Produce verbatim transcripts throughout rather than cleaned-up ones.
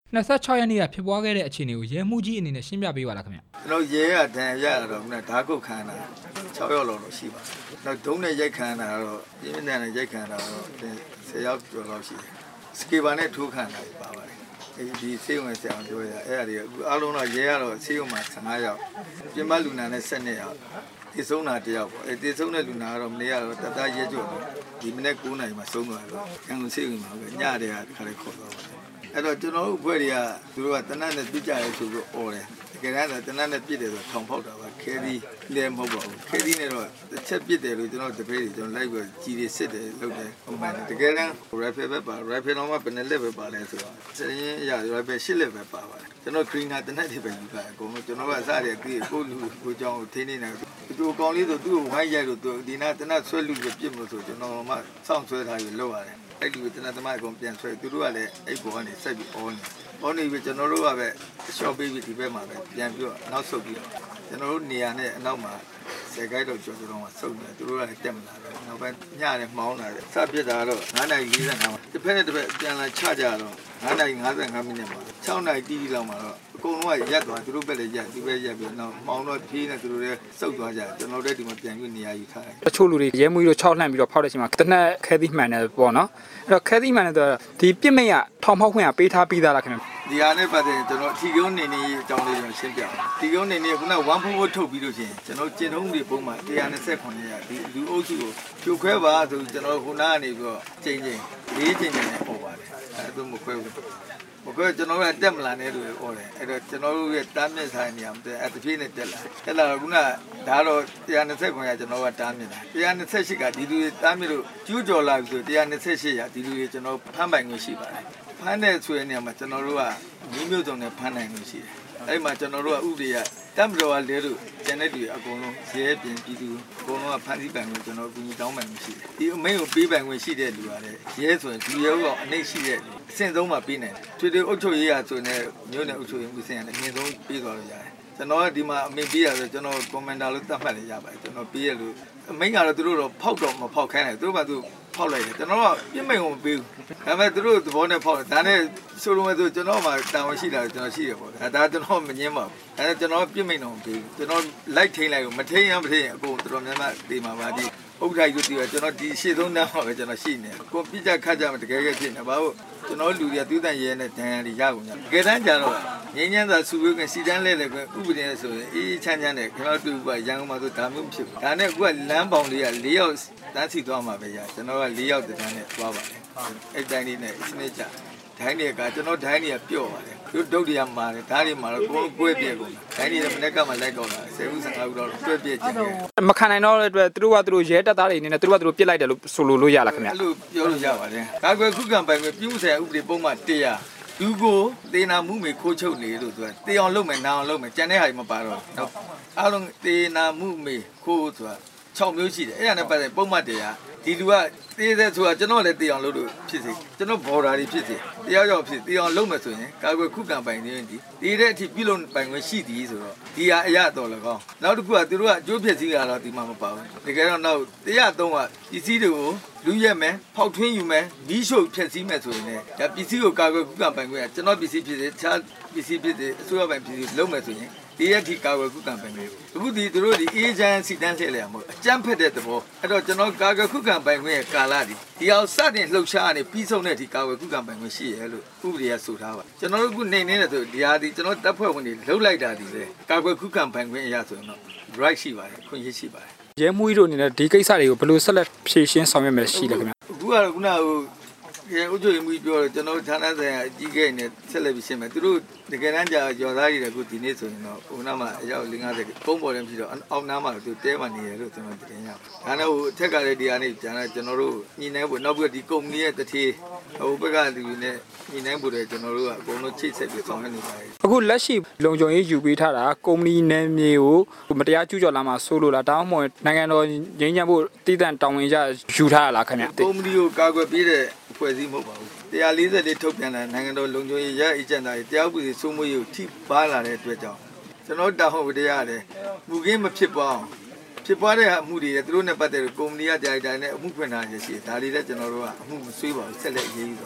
နှစ်ဆယ့်ခြောက်ရက်နေ့ကဖြစ်ပွားခဲ့တဲ့အခြေအနေကိုရဲမှုကြီးအနေနဲ့ရှင်းပြပေးပါလားခင်ဗျကျွန်တော်ရဲရတန်ရရတော့ခုနဓာတ်ကုတ်ခံတာ၆ရောက်လောက်တော့ရှိပါတယ်နောက်ဒုံးနဲ့ရိုက်ခံတာတော့ပြင်းပြင်းနဲ့ရိုက်ခံတာတော့ဆယ်ရောက်ကျော်လောက်ရှိတယ်စကေဘာနဲ့ထိုးခံတာပါပါတယ်အဲဒီဆေးရုံရဲ့ဆရာအောင်ပြောရအဲ့ဒါတွေအခုအားလုံးတော့ရဲရတော့ဆေးရုံမှာဆယ်ငါးရောက်ပြင်ပလူနာနဲ့၁၂ရောက်ဒီဆုံးတာတယောက်ပေါ့အဲဒီဆုံးတဲ့လူနာကတော့မနေ့ကတော့တသားရဲကျော်တော့ဒီမနေ့၉နာရီမှာဆုံးသွားတော့ရန်ကုန်ဆေးရုံမှာပဲညတည်းကခါလေးခေါ်သွားပါတယ်အဲ့တော့ကျွန်တော်တို့အဖွဲ့တွေကသူတို့ကတနတ်နဲ့ပြစ်ကြရဲဆိုပြီးអော်တယ်တကယ်တမ်းတနတ်နဲ့ပြစ်တယ်ဆိုထောင်ဖောက်တာပါခဲသီးလည်းမဟုတ်ပါဘူးခဲသီးနဲ့တော့တစ်ချက်ပြစ်တယ်လို့ကျွန်တော်တပည့်တွေကျွန်တော်လိုက်ပြီးကြီးတွေစစ်တယ်လုပ်တယ်ဟိုမှန်တယ်တကယ်တမ်း rifle ပဲပါ rifle တော့မှဘယ်နဲ့လက်ပဲပါလဲဆိုတော့စရင်အရာ rifle ရှစ်လက်ပဲပါပါတယ်ကျွန်တော် greener တနတ်တွေပဲယူပါတယ်အကုန်လုံးကျွန်တော်ကအစတည်းကကိုလူကိုကြောင်းကိုထိနေတယ်သူ့ကောင်လေးဆိုသူ့ကိုဝိုင်းရိုက်လို့သူဒီနာတနတ်ဆွဲလူပြစ်လို့ဆိုကျွန်တော်မှစောင့်ဆွဲထားပြီးလုပ်ရတယ်အဲ့ဒီတနတ်သမားအကုန်ပြန်ဆွဲသူတို့ကလည်းအဲ့ပေါ်ကနေဆက်ပြီးအော်နေအော်နေပြီးကျွန်တော်တို့ကပဲရှော့ပေးပြီးဒီဘက်မှာပဲပြန်ပြီးတော့နောက်ဆုတ်ပြီးတော့ကျွန်တော်တို့နေရာနဲ့အနောက်မှာဆယ်ကိုက်တော့ကျော်ကျော်တော့ဆုတ်နေသူတို့ကလည်းတက်မလာတော့နောက်ပိုင်းညနဲ့မှောင်းလာတယ်စပြစ်တာတော့နင်းနာရီ၄၅မှာတစ်ဖက်နဲ့တစ်ဖက်ပြန်လာချကြတော့နင်းနာရီ၅၅မိနစ်မှာ၆နာရီတီးပြီးလောက်မှာတော့အကုန်လုံးကရက်သွားသူတို့ဘက်လည်းရက်ဒီဘက်ရက်ပြီးတော့မှောင်းတော့ဖြေးနေသူတို့လည်းစုတ်သွားကြကျွန်တော်တို့ဒီမှာပြန်ပြီးနေရာယူထားတယ်တချို့လူတွေရဲမှုကြီးတို့၆လှန့်ပြီးတော့ဖောက်တဲ့အချိန်မှာတနက်ခဲသီးမှန်တယ်ပေါ့နော်အဲ့တော့ခဲသီးမှန်တယ်ဆိုတော့ဒီပြစ်မိတ်ကထောင်ဖောက်ခွင့်ကပေးထားပြီးသားလားခင်ဗျဒီဟာနဲ့ပတ်သက်ရင်ကျွန်တော်ထီကုန်းနေနေအကြောင်းလေးကျွန်တော်ရှင်းပြအောင်ထီကုန်းနေနေခုနကone fourထုတ်ပြီးလို့ရှိရင်ကျွန်တော်ကျင့်ထုံးတွေပုံမှန်one twenty-nineရာဒီလူအုပ်စုကိုဖြိုခွဲပါဆိုကျွန်တော်ခုနကနေပြီးတော့ချိန်ချိန်လေးချိန်ချိန်နဲ့ပေါ်ပါတယ်အဲဒါမခွဲဘူးမခွဲကျွန်တော်ကတက်မလာနဲ့လို့ပြောတယ်အဲ့တော့ကျွန်တော်တို့ရဲ့တားမြစ်ဆိုင်နေအောင်တဲ့အဲ့တစ်ပြေးနဲ့တက်လာတက်လာတော့ခုနဒါတော့one twenty-nineရာကျွန်တော်ကတားမြစ်တာone twenty-eightကဒီလူတွေတားမြစ်လို့ကျူးကျော်လာပြီဆိုone twenty-eightရာဒီလူတွေကျွန်တော်ဖမ်းပိုင်ခွင့်ရှိပါတယ်ဖမ်းတဲ့ဆိုတဲ့နေရာမှာကျွန်တော်တို့ကမိမျိုးစုံနဲ့ဖမ်းနိုင်လို့ရှိတယ်အဲ့မှာကျွန်တော်တို့ကဥပဒေကတမ်ဘတော်ကလဲလို့ကျန်တဲ့တွေအကုန်လုံးရဲပြင်ပြည်သူအကုန်လုံးကဖမ်းဆီးပိုင်ခွင့်ကျွန်တော်အကူအညီတောင်းပိုင်ခွင့်ရှိတယ်ဒီအမိန့်ကိုပေးပိုင်ခွင့်ရှိတဲ့လူကလည်းရဲဆိုရင်ဒီရဲကအနှိမ့်ရှိတဲ့အဆင့်ဆုံးမှပေးနိုင်တယ်ထွေထွေအုပ်ချုပ်ရေးရဆိုရင်မျိုးနဲ့အုပ်ချုပ်ရေးမှုဆင့်ရတယ်အမြင့်ဆုံးပေးသွားလို့ရတယ်ကျွန်တော်ကဒီမှာအမိန့်ပေးရဆိုကျွန်တော်ကွန်မန်ဒါလို့သတ်မှတ်လည်းရပါတယ်ကျွန်တော်ပေးရလို့အမိန့်ကတော့သူတို့တော့ဖောက်တော့မဖောက်ခိုင်းတယ်သူတို့ကသူဖောက်လိုက်တယ်ကျွန်တော်ကပြစ်မိန်ကိုမပေးဘူးဒါပေမဲ့သူတို့သဘောနဲ့ဖောက်တယ်ဒါနဲ့ဆိုလိုမဲ့ဆိုကျွန်တော်မှတာဝန်ရှိတာကျွန်တော်ရှိတယ်ပေါ့ဒါကျွန်တော်မငင်းပါဘူးအဲကျွန်တော်ပြစ်မိန်တော့မပေးဘူးကျွန်တော်လိုက်ထိန်လိုက်ကိုမထိန်ရမထိန်အကုန်တော်တော်များများဒီမှာပါဒီဥဒ္ဒရာကြီးတို့ကျွန်တော်ဒီရှေ့ဆုံးတန်းမှာပဲကျွန်တော်ရှိနေကိုပြစ်ကြခတ်ကြမှာတကယ်ကဖြစ်နေဘာလို့ကျွန်တော်လူတွေကသူ့တန်ရဲနဲ့ဒဏ်ရာတွေရကုန်ကြတကယ်တမ်းကျတော့ငင်းညမ်းသာစုဝေးကစီတန်းလဲလဲကဥပဒေနဲ့ဆိုရင်အေးချမ်းချမ်းနဲ့ကျွန်တော်တို့ကရန်ကုန်မှာဆိုဒါမျိုးမဖြစ်ဘူးဒါနဲ့အခုကလမ်းပေါင်လေးက၄ယောက်တန်းစီသွားမှာပဲရကျွန်တော်က၄ယောက်တန်းနဲ့သွားပါတယ်အဲ့တိုင်းလေးနဲ့စနစ်ကြဒိုင်းတွေကကျွန်တော်ဒိုင်းတွေကပြော့ပါတယ်သူဒုတ်တွေကမာတယ်ဓာတ်တွေမာတော့ကိုယ်ကိုယ်ပြဲကုန်ဒိုင်းတွေမနေ့ကမှလိုက်တော့တာဆယ်ခုဆယ်ငါခုတော့တွဲပြဲကြတယ်မခံနိုင်တော့တဲ့အတွက်သူတို့ကသူတို့ရဲတပ်သားတွေအနေနဲ့သူတို့ကသူတို့ပြစ်လိုက်တယ်လို့ဆိုလိုလို့ရလားခင်ဗျအဲ့လိုပြောလို့ရပါတယ်ကာကွယ်ခုခံပိုင်ခွင့်ပြုမှုဆိုင်ရာဥပဒေပုံမှန်one hundredလူကိုတေနာမှုမေခိုးချုပ်နေလို့ဆိုတာတေအောင်လုပ်မယ်နာအောင်လုပ်မယ်ကြံတဲ့ဟာကြီးမပါတော့နော်အားလုံးတေနာမှုမေခိုးဆိုတာ၆မျိုးရှိတယ်အဲ့ဒါနဲ့ပတ်သက်ပုံမှန်တရားဒီလူကတေးတဲ့ဆိုတာကျွန်တော်လည်းတေအောင်လုပ်လို့ဖြစ်စေကျွန်တော်ဘော်ဒါတွေဖြစ်စေတရားရောက်ဖြစ်တေအောင်လုပ်မယ်ဆိုရင်ကာကွယ်ခုခံပိုင်နေရင်ဒီတေးတဲ့အထိပြုလုပ်ပိုင်ခွင့်ရှိသည်ဆိုတော့ဒီဟာအရတော်လည်းကောင်းနောက်တစ်ခုကသူတို့ကအကျိုးဖြစ်စည်းတာတော့ဒီမှာမပါဘူးတကယ်တော့နောက်တရားသုံးကပစ္စည်းတွေကိုလူရက်မယ်ဖောက်ထွင်းယူမယ်မီးရှို့ဖြက်စီးမယ်ဆိုရင်လည်းဒါပစ္စည်းကိုကာကွယ်ခုခံပိုင်ခွင့်ကကျွန်တော်ပစ္စည်းဖြစ်စေတခြားပစ္စည်းဖြစ်စေအစိုးရပိုင်ပစ္စည်းလုပ်မယ်ဆိုရင်ဒီရက်ထိကာကွယ်ခုခံပိုင်ခွင့်အခုဒီသူတို့ဒီအေဂျင့်စီတန်းဆက်လေရမို့အကြမ်းဖက်တဲ့သဘောအဲ့တော့ကျွန်တော်ကာကွယ်ခုခံပိုင်ခွင့်ရဲ့ကာလဒီဒီအောင်စတင်လှုပ်ရှားနေပြီးဆုံးတဲ့ဒီကာကွယ်ခုခံပိုင်ခွင့်ရှိရဲလို့ဥပဒေကဆိုထားပါကျွန်တော်တို့ခုနေနေတယ်ဆိုဒီဟာဒီကျွန်တော်တပ်ဖွဲ့ဝင်တွေလှုပ်လိုက်တာဒီလေကာကွယ်ခုခံပိုင်ခွင့်အရာဆိုရင်တော့ right ရှိပါတယ်ခွင့်ရရှိပါတယ်ရဲမှုကြီးတို့အနေနဲ့ဒီကိစ္စတွေကိုဘယ်လိုဆက်လက်ဖြေရှင်းဆောင်ရွက်မယ်ရှိလဲခင်ဗျအခုကတော့ခုနကဟိုရဲဥချုပ်မှုပြောတယ်ကျွန်တော်ဌာနဆိုင်ရာအကြီးကဲနဲ့ဆက်လက်ပြီးရှင်းမယ်သူတို့တကယ်တမ်းကြာကျော်သားကြီးတွေကဒီနေ့ဆိုရင်တော့ဟိုနားမှာအယောက်၄၀ပုံပေါ်တယ်ဖြစ်တော့အောက်နားမှာသူတဲမှနေရလို့ကျွန်တော်တင်ရပါဒါနဲ့ဟိုအထက်ကလည်းဒီဟာနေကျန်တဲ့ကျွန်တော်တို့ညီနိုင်ဖို့နောက်ပြီးဒီကုမ္ပဏီရဲ့တတိဟိုဘက်ကလူတွေနဲ့ညီနိုင်ဖို့လည်းကျွန်တော်တို့ကအကုန်လုံးချိတ်ဆက်ပြီးဆောင်ရွက်နေပါတယ်အခုလက်ရှိလုံခြုံရေးယူပေးထားတာကုမ္ပဏီနယ်မြေကိုမတရားကျူးကျော်လာမှဆိုလို့လားတောင်းမွန်နိုင်ငံတော်ငြိမ်းချမ်းဖို့တည်တံ့တောင်းဝင်ကြယူထားရလားခင်ဗျကုမ္ပဏီကိုကာကွယ်ပေးတဲ့ဖွဲ့စည်းမဟုတ်ပါဘူးone fortyထုတ်ပြန်တဲ့နိုင်ငံတော်လုံခြုံရေးရအေဂျင့်သားတွေတရားဥပဒေစိုးမိုးရေးကိုထိပါလာတဲ့အတွက်ကြောင့်ကျွန်တော်တာဟုတ်တရားရတယ်မူကင်းမဖြစ်ပွားအောင်ဖြစ်ပွားတဲ့အမှုတွေသူတို့နဲ့ပတ်သက်လို့ကုမ္ပဏီကဒါရိုက်တာနဲ့အမှုဖွင့်ထားရရှိတယ်ဒါတွေလည်းကျွန်တော်တို့ကအမှုမဆွေးပါဘူးဆက်လက်အရေးယူတော့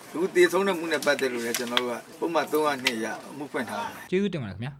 အခုတည်ဆုံးတဲ့မှုနဲ့ပတ်သက်လို့လည်းကျွန်တော်တို့ကပုံမှန်သုံးရနှစ်ရအမှုဖွင့်ထားတယ်ကျေးဇူးတင်ပါတယ်ခင်ဗျာ